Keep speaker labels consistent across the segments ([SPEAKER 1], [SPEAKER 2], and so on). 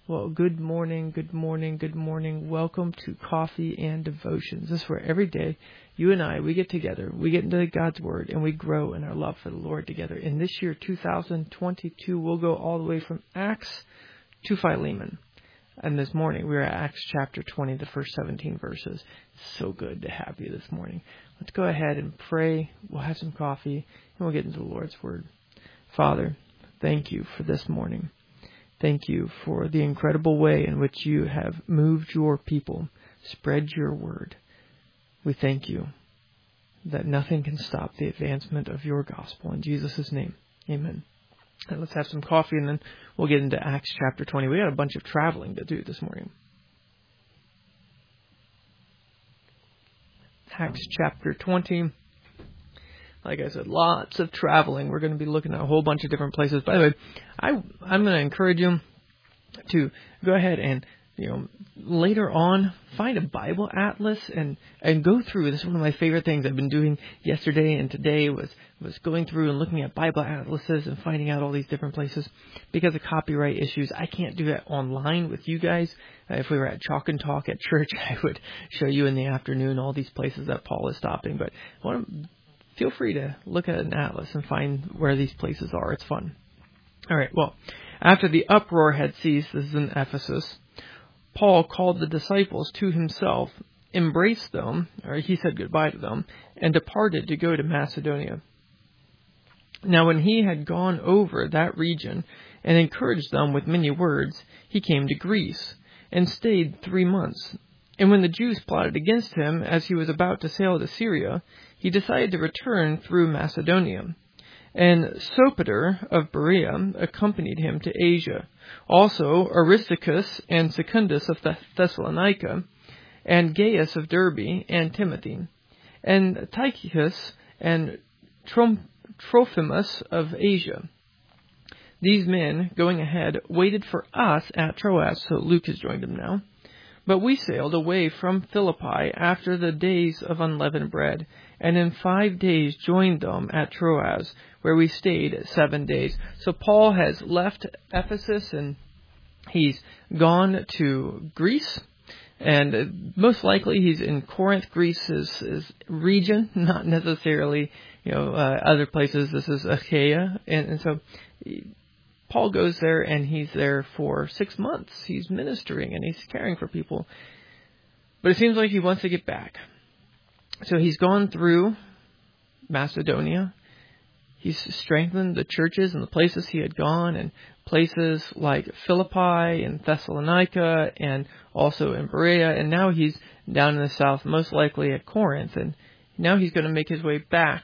[SPEAKER 1] Well, good morning, good morning, good morning. Welcome to Coffee and Devotions. This is where every day you and I, we get together, we get into God's Word, and we grow in our love for the Lord together. In this year, 2022, we'll go all the way from Acts to Philemon. And this morning, we're at Acts chapter 20, the first 17 verses. So good to have you this morning. Let's go ahead and pray. We'll have some coffee, and we'll get into the Lord's Word. Father, thank you for this morning. Thank you for the incredible way in which you have moved your people, spread your word. We thank you that nothing can stop the advancement of your gospel. In Jesus' name, amen. And let's have some coffee, and then we'll get into Acts chapter 20. We got a bunch of traveling to do this morning. Acts chapter 20. Like I said, lots of traveling. We're going to be looking at a whole bunch of different places. By the way, I'm going to encourage you to go ahead and, later on, find a Bible atlas and go through. This is one of my favorite things I've been doing yesterday and today was going through and looking at Bible atlases and finding out all these different places. Because of copyright issues, I can't do that online with you guys. If we were at Chalk and Talk at church, I would show you in the afternoon all these places that Paul is stopping. But feel free to look at an atlas and find where these places are. It's fun. All right, well, after the uproar had ceased, this is in Ephesus, Paul called the disciples to himself, embraced them, or he said goodbye to them, and departed to go to Macedonia. Now when he had gone over that region and encouraged them with many words, he came to Greece and stayed 3 months. And when the Jews plotted against him as he was about to sail to Syria, he decided to return through Macedonia. And Sopater of Berea accompanied him to Asia. Also Aristarchus and Secundus of Thessalonica, and Gaius of Derbe, and Timothy, and Tychicus and Trophimus of Asia. These men, going ahead, waited for us at Troas, so Luke has joined them now. But we sailed away from Philippi after the days of unleavened bread, and in 5 days joined them at Troas, where we stayed 7 days. So Paul has left Ephesus, and he's gone to Greece, and most likely he's in Corinth. Greece is region, not necessarily other places. This is Achaia, and so Paul goes there, and he's there for 6 months. He's ministering, and he's caring for people. But it seems like he wants to get back. So he's gone through Macedonia. He's strengthened the churches and the places he had gone, and places like Philippi and Thessalonica, and also in Berea. And now he's down in the south, most likely at Corinth. And now he's going to make his way back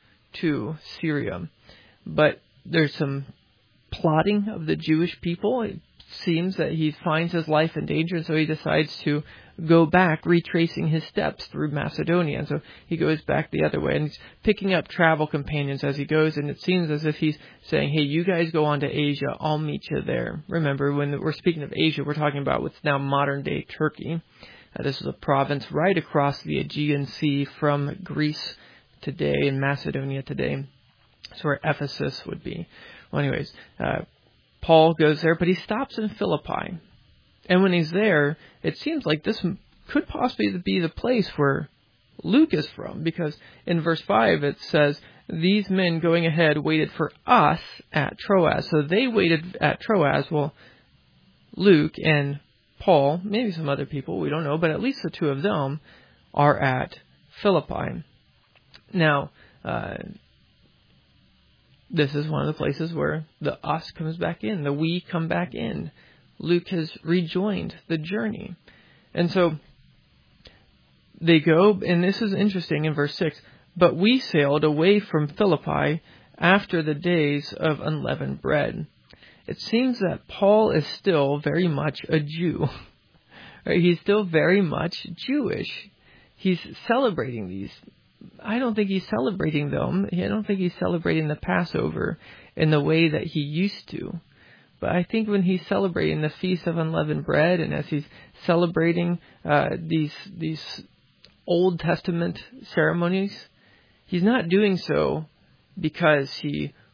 [SPEAKER 1] to Syria. But there's some plotting of the Jewish people. It seems that he finds his life in danger, so he decides to go back, retracing his steps through Macedonia. And so he goes back the other way, and he's picking up travel companions as he goes, and it seems as if he's saying, hey, you guys go on to Asia, I'll meet you there. Remember, when we're speaking of Asia, we're talking about what's now modern-day Turkey. This is a province right across the Aegean Sea from Greece today and Macedonia today. That's where Ephesus would be. Well, anyways, Paul goes there, but he stops in Philippi. And when he's there, it seems like this could possibly be the place where Luke is from, because in verse 5 it says, these men going ahead waited for us at Troas. So they waited at Troas. Well, Luke and Paul, maybe some other people, we don't know, but at least the two of them are at Philippi. Now, this is one of the places where the us comes back in, the we come back in. Luke has rejoined the journey. And so they go, and this is interesting in verse 6, but we sailed away from Philippi after the days of unleavened bread. It seems that Paul is still very much a Jew. Right? He's still very much Jewish. He's celebrating these. I don't think he's celebrating them. I don't think he's celebrating the Passover in the way that he used to. But I think when he's celebrating the Feast of Unleavened Bread, and as he's celebrating these Old Testament ceremonies, he's not doing so because he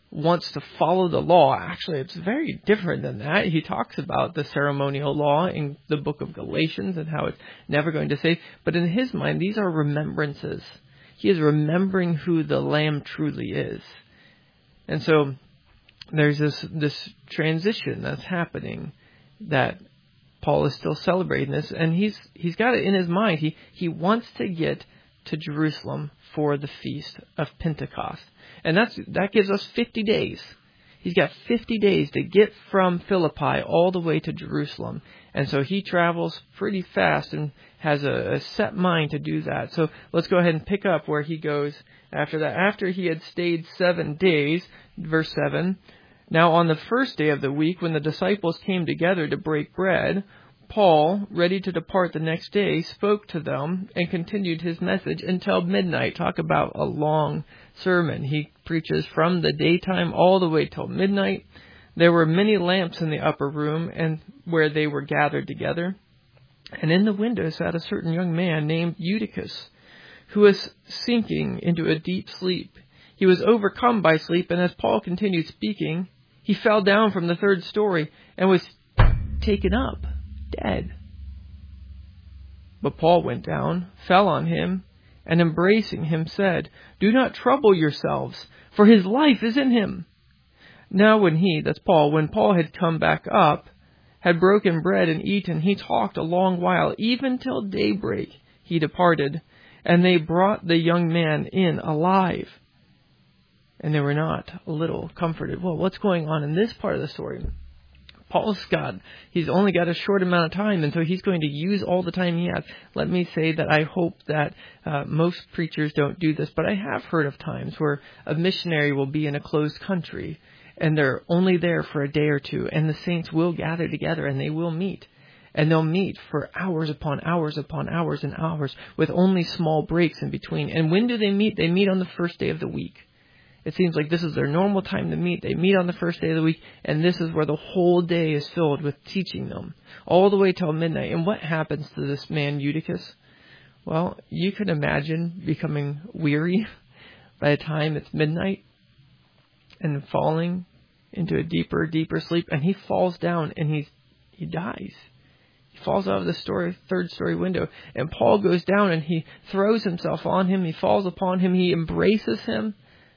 [SPEAKER 1] wants to follow the law. Actually, it's very different than that. He talks about the ceremonial law in the book of Galatians and how it's never going to save. But in his mind, these are remembrances. He is remembering who the Lamb truly is. And so there's this transition that's happening, that Paul is still celebrating this, and he's got it in his mind. He wants to get to Jerusalem for the feast of Pentecost. And that gives us 50 days. He's got 50 days to get from Philippi all the way to Jerusalem. And so he travels pretty fast and has a set mind to do that. So let's go ahead and pick up where he goes after that. After he had stayed 7 days, verse 7, now on the first day of the week, when the disciples came together to break bread, Paul, ready to depart the next day, spoke to them and continued his message until midnight. Talk about a long sermon. He preaches from the daytime all the way till midnight. There were many lamps in the upper room and where they were gathered together. And in the window sat a certain young man named Eutychus, who was sinking into a deep sleep. He was overcome by sleep, and as Paul continued speaking, he fell down from the third story and was taken up, dead. But Paul went down, fell on him, and embracing him said, "Do not trouble yourselves, for his life is in him." Now when Paul had come back up, had broken bread and eaten, he talked a long while, even till daybreak he departed, and they brought the young man in alive. And they were not a little comforted. Well, what's going on in this part of the story? He's only got a short amount of time, and so he's going to use all the time he has. Let me say that I hope that most preachers don't do this, but I have heard of times where a missionary will be in a closed country, and they're only there for a day or two, and the saints will gather together, and they will meet. And they'll meet for hours upon hours upon hours and hours, with only small breaks in between. And when do they meet? They meet on the first day of the week. It seems like this is their normal time to meet. They meet on the first day of the week, and this is where the whole day is filled with teaching them, all the way till midnight. And what happens to this man, Eutychus? Well, you can imagine becoming weary by the time it's midnight and falling into a deeper sleep. And he falls down and he dies. He falls out of the third story window. And Paul goes down and he throws himself on him. He falls upon him. He embraces him.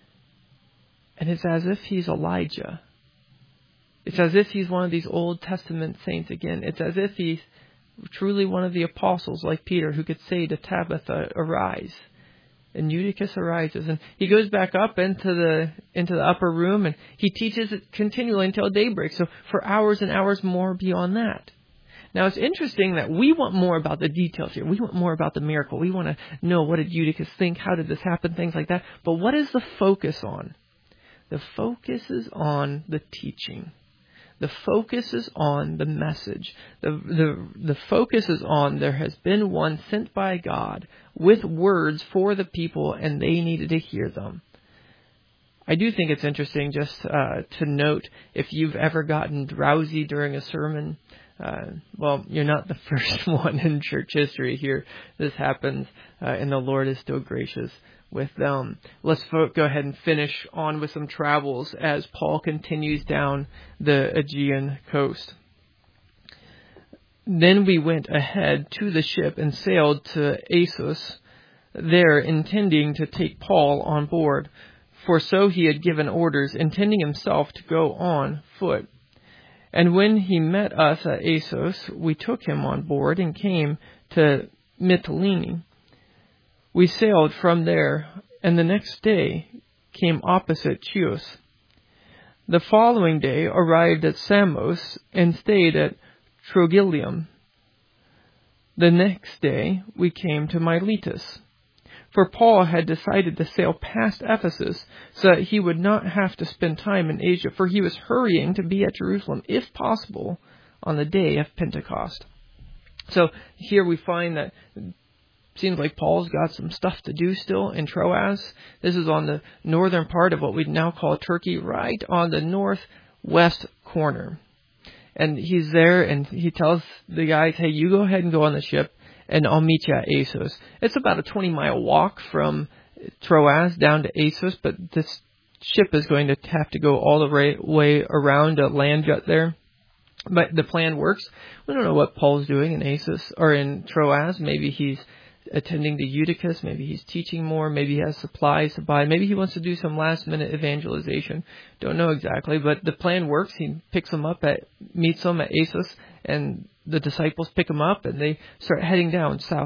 [SPEAKER 1] And it's as if he's Elijah. It's as if he's one of these Old Testament saints again. It's as if he's truly one of the apostles like Peter, who could say to Tabitha, "Arise." And Eutychus arises, and he goes back up into the upper room, and he teaches it continually until daybreak. So for hours and hours more beyond that. Now it's interesting that we want more about the details here. We want more about the miracle. We want to know, what did Eutychus think? How did this happen? Things like that. But what is the focus on? The focus is on the teaching. The focus is on the message. The focus is on, there has been one sent by God with words for the people, and they needed to hear them. I do think it's interesting just to note, if you've ever gotten drowsy during a sermon, well, you're not the first one in church history here. This happens, and the Lord is still gracious with them. Let's go ahead and finish on with some travels as Paul continues down the Aegean coast. Then we went ahead to the ship and sailed to Assos, there intending to take Paul on board, for so he had given orders, intending himself to go on foot. And when he met us at Assos, we took him on board and came to Mytilene. We sailed from there, and the next day came opposite Chios. The following day arrived at Samos and stayed at Trogyllium. The next day we came to Miletus, for Paul had decided to sail past Ephesus so that he would not have to spend time in Asia, for he was hurrying to be at Jerusalem, if possible, on the day of Pentecost. So here we find that seems like Paul's got some stuff to do still in Troas. This is on the northern part of what we now call Turkey, right on the northwest corner. And he's there, and he tells the guys, "Hey, you go ahead and go on the ship, and I'll meet you at Assos." It's about a 20-mile walk from Troas down to Assos, but this ship is going to have to go all the way around a land jet there. But the plan works. We don't know what Paul's doing in Assos or in Troas. Maybe he's attending to Eutychus. Maybe he's teaching more. Maybe he has supplies to buy. Maybe he wants to do some last-minute evangelization. Don't know exactly, but the plan works. He picks them up meets them at Assos, and the disciples pick them up, and they start heading down south.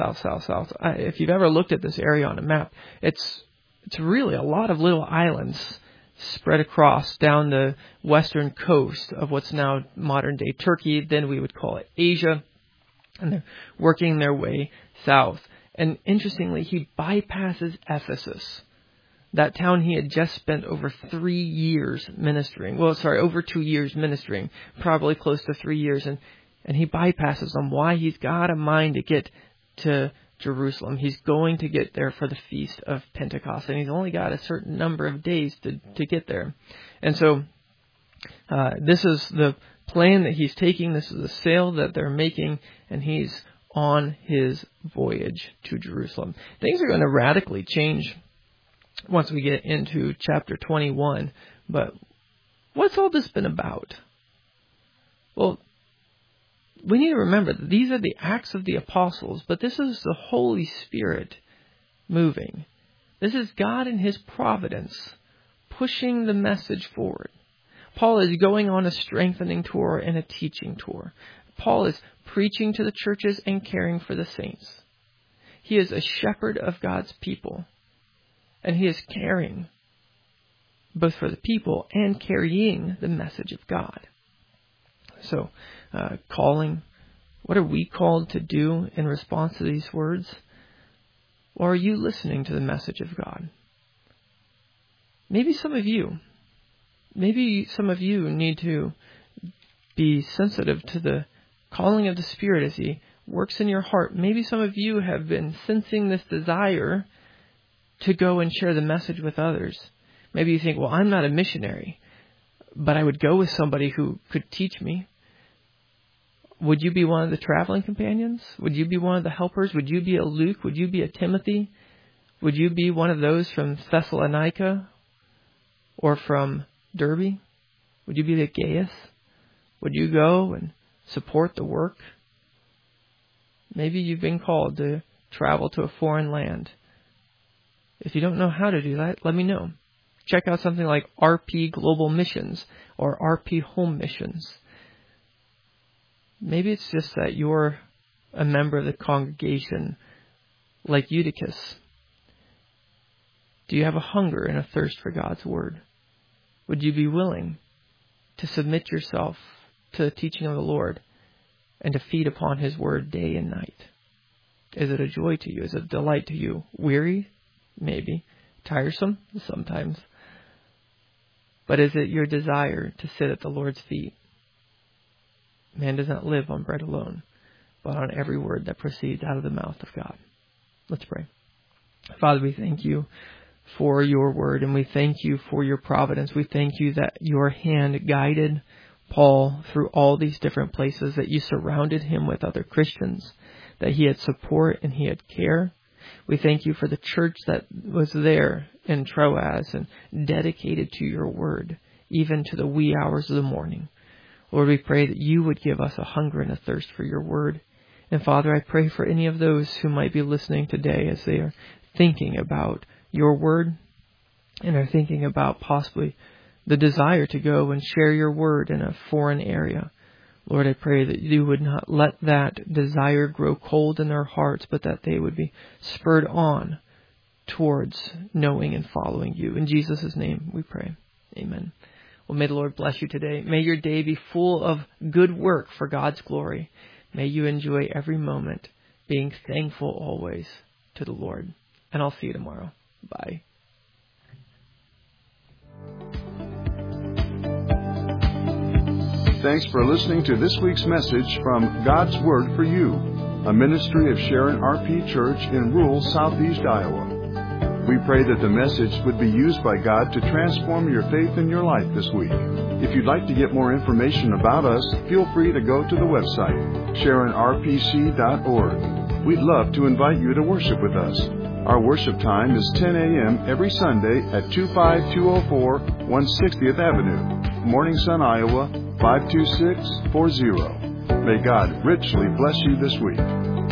[SPEAKER 1] If you've ever looked at this area on a map, it's really a lot of little islands spread across down the western coast of what's now modern-day Turkey. Then we would call it Asia. And they're working their way south. And interestingly, he bypasses Ephesus, that town he had just spent over 3 years ministering. Over 2 years ministering, probably close to 3 years. And he bypasses them. Why? He's got a mind to get to Jerusalem. He's going to get there for the Feast of Pentecost. And he's only got a certain number of days to get there. And so this is the plan that he's taking. This is the sail that they're making, and he's on his voyage to Jerusalem. Things are going to radically change once we get into chapter 21. But what's all this been about? Well, we need to remember that these are the Acts of the Apostles, but this is the Holy Spirit moving. This is God in His providence pushing the message forward. Paul is going on a strengthening tour and a teaching tour. Paul is preaching to the churches and caring for the saints. He is a shepherd of God's people. And he is caring both for the people and carrying the message of God. So, calling, what are we called to do in response to these words? Or are you listening to the message of God? Maybe some of you need to be sensitive to the calling of the Spirit as He works in your heart. Maybe some of you have been sensing this desire to go and share the message with others. Maybe you think, well, I'm not a missionary, but I would go with somebody who could teach me. Would you be one of the traveling companions? Would you be one of the helpers? Would you be a Luke? Would you be a Timothy? Would you be one of those from Thessalonica or from Derbe? Would you be the Gaius? Would you go and support the work? Maybe you've been called to travel to a foreign land. If you don't know how to do that, let me know. Check out something like RP Global Missions or RP Home Missions. Maybe it's just that you're a member of the congregation like Eutychus. Do you have a hunger and a thirst for God's Word? Would you be willing to submit yourself to the teaching of the Lord and to feed upon His Word day and night? Is it a joy to you? Is it a delight to you? Weary? Maybe. Tiresome? Sometimes. But is it your desire to sit at the Lord's feet? Man does not live on bread alone, but on every word that proceeds out of the mouth of God. Let's pray. Father, we thank you for your word, and we thank you for your providence. We thank you that your hand guided Paul through all these different places, that you surrounded him with other Christians, that he had support and he had care. We thank you for the church that was there in Troas and dedicated to your word, even to the wee hours of the morning. Lord, we pray that you would give us a hunger and a thirst for your word. And Father, I pray for any of those who might be listening today as they are thinking about your word and are thinking about possibly the desire to go and share your word in a foreign area. Lord, I pray that you would not let that desire grow cold in their hearts, but that they would be spurred on towards knowing and following you. In Jesus' name we pray. Amen. Well, may the Lord bless you today. May your day be full of good work for God's glory. May you enjoy every moment, being thankful always to the Lord. And I'll see you tomorrow. Bye.
[SPEAKER 2] Thanks for listening to this week's message from God's Word for You, a ministry of Sharon RP Church in rural southeast Iowa. We pray that the message would be used by God to transform your faith in your life this week. If you'd like to get more information about us, feel free to go to the website, SharonRPC.org. we'd love to invite you to worship with us. Our worship time is 10 a.m. every Sunday at 25204 160th Avenue, Morning Sun, Iowa, 52640. May God richly bless you this week.